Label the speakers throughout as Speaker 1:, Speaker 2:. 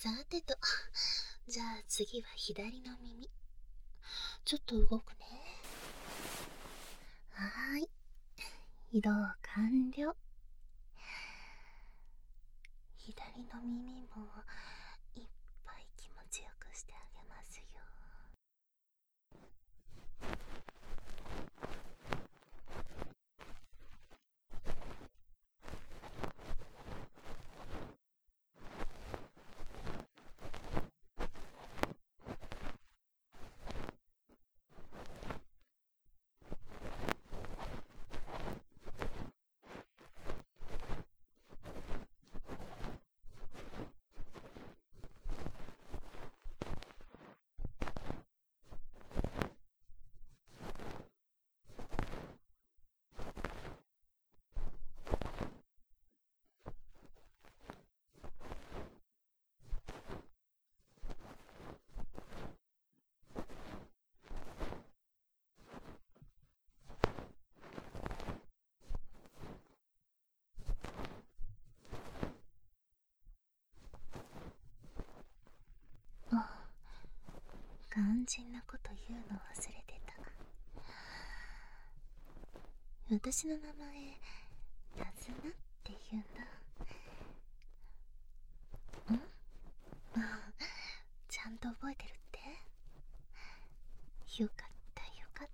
Speaker 1: さてと、じゃあ次は左の耳。ちょっと動くね。はーい。移動完了。左の耳もいっぱい気持ちよくしてあげますよ。肝心なこと言うの忘れてた。私の名前ナズナって言うんだ。ちゃんと覚えてるって。よかったよかった。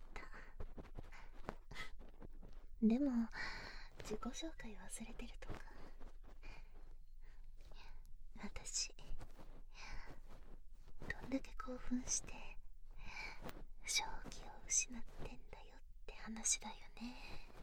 Speaker 1: でも自己紹介忘れてるとか。私どんだけ興奮して正気を失ってんだよって話だよね。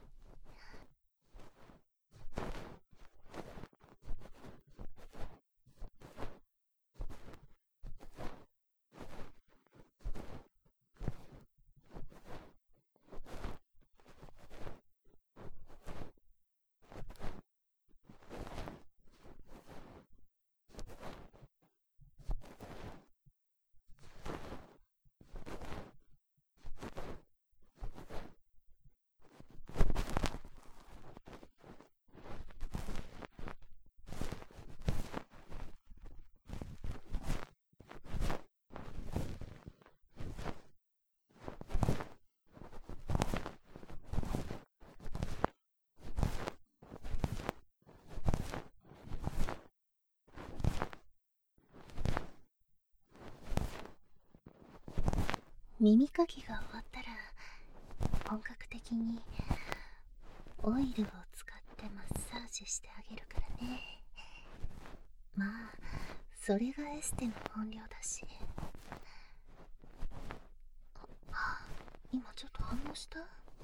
Speaker 1: 耳かきが終わったら本格的にオイルを使ってマッサージしてあげるからね。まあそれがエステの本領だし。今ちょっと反応した？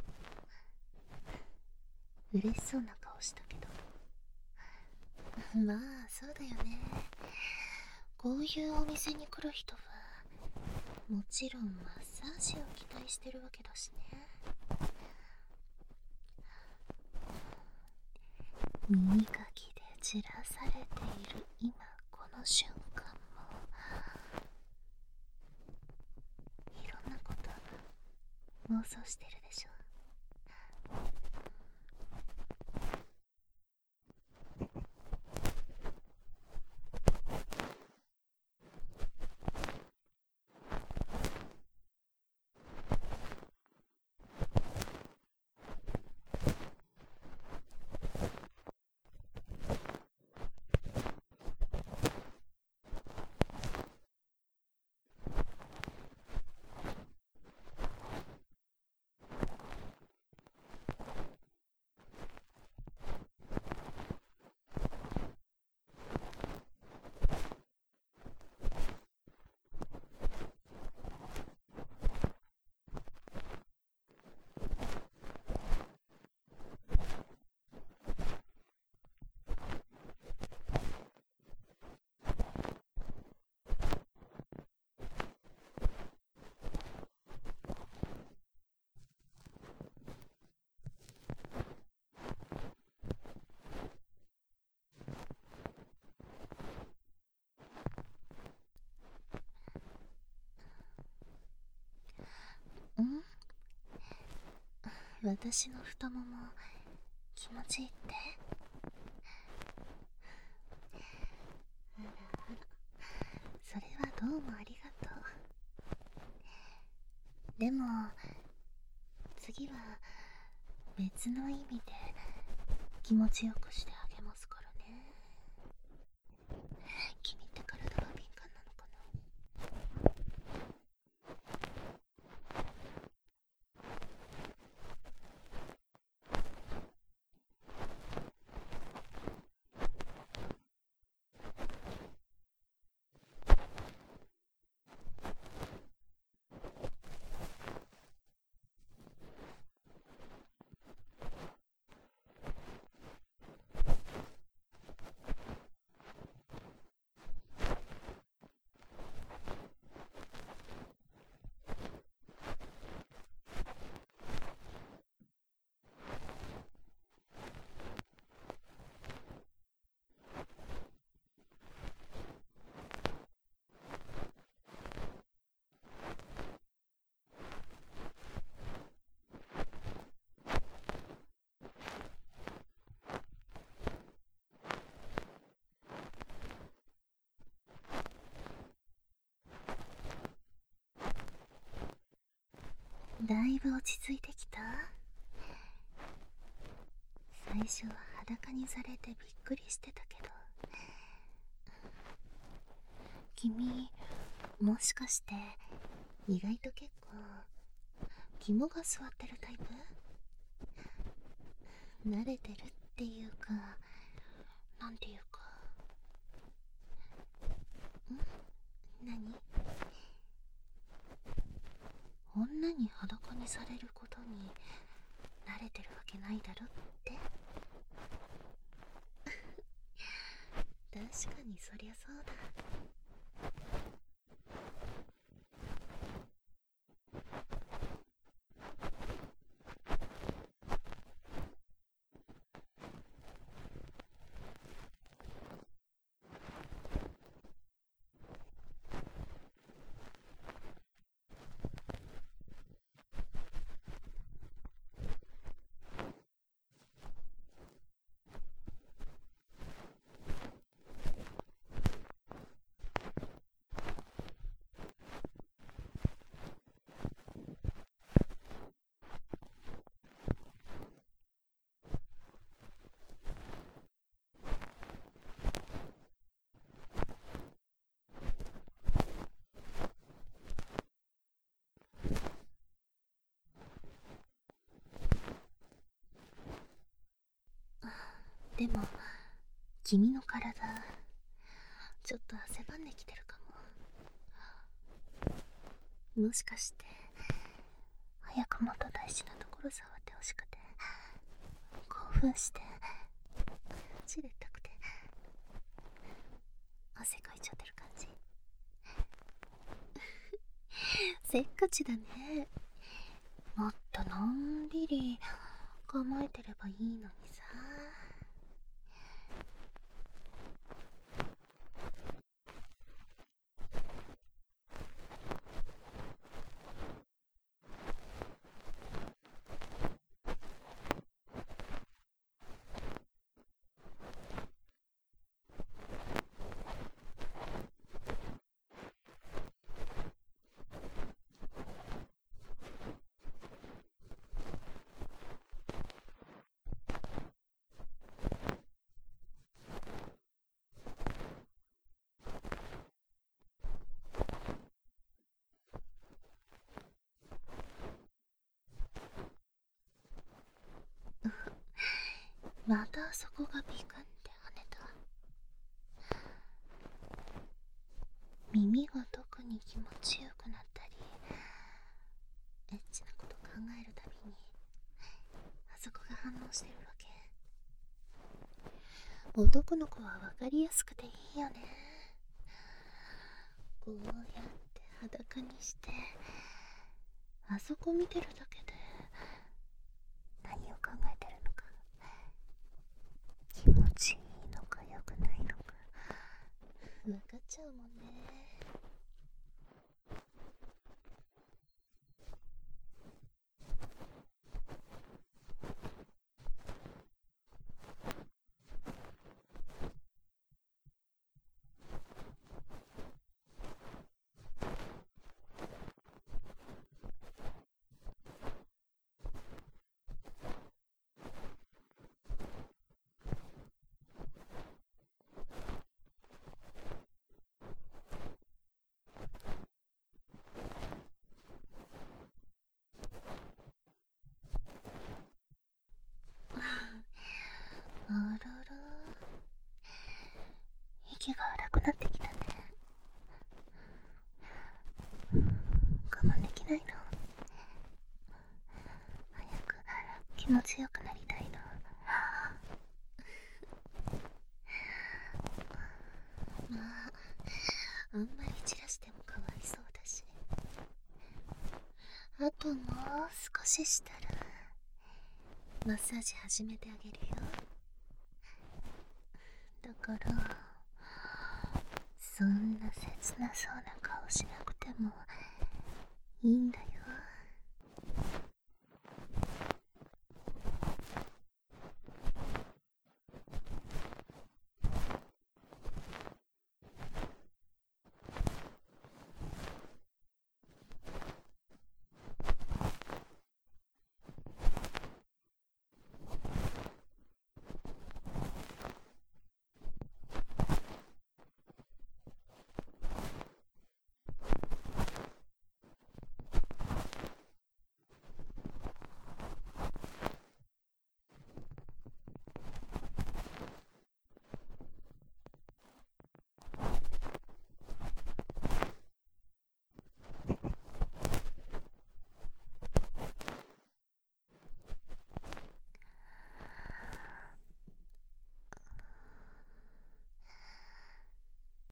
Speaker 1: 嬉しそうな顔したけど。まあそうだよね。こういうお店に来る人はもちろんマッサージを期待してるわけだしね。耳かきでじらされている今この瞬間もいろんなこと妄想してるでしょ。私の太もも気持ちいいって。あらあら、 どうもありがとう。でも次は別の意味で気持ちよくしてあげますからね。君って体が敏感なのかな。だいぶ落ち着いてきた？最初は裸にされてびっくりしてたけど、君もしかして意外と結構肝が座ってるタイプ？慣れてるっていうか、なんていうか。何？女に裸にされることに慣れてるわけないだろって。確かにそりゃそうだ。でも君の体ちょっと汗ばんできてるかも。もしかして早くもっと大事なところ触ってほしくて、興奮してじれたくて汗かいちゃってる感じ？せっかちだね。もっとのんびり構えてればいいのにさ。またそこがビクンって跳ねた。耳が特に気持ちよくなったり、エッチなこと考えるたびにあそこが反応してるわけ。男の子は分かりやすくていいよね。こうやって裸にしてあそこ見てるだけで何を考えてるのか、気持ちいいのか良くないのか分かっちゃうもんね。 くなってきたね。我慢できないの。早く気持ちよくなりたいの。まあ、あんまり散らしてもかわいそうだし、あともう少ししたらマッサージ始めてあげるよ。だからそんな切なそうな顔しなくてもいいんだよ。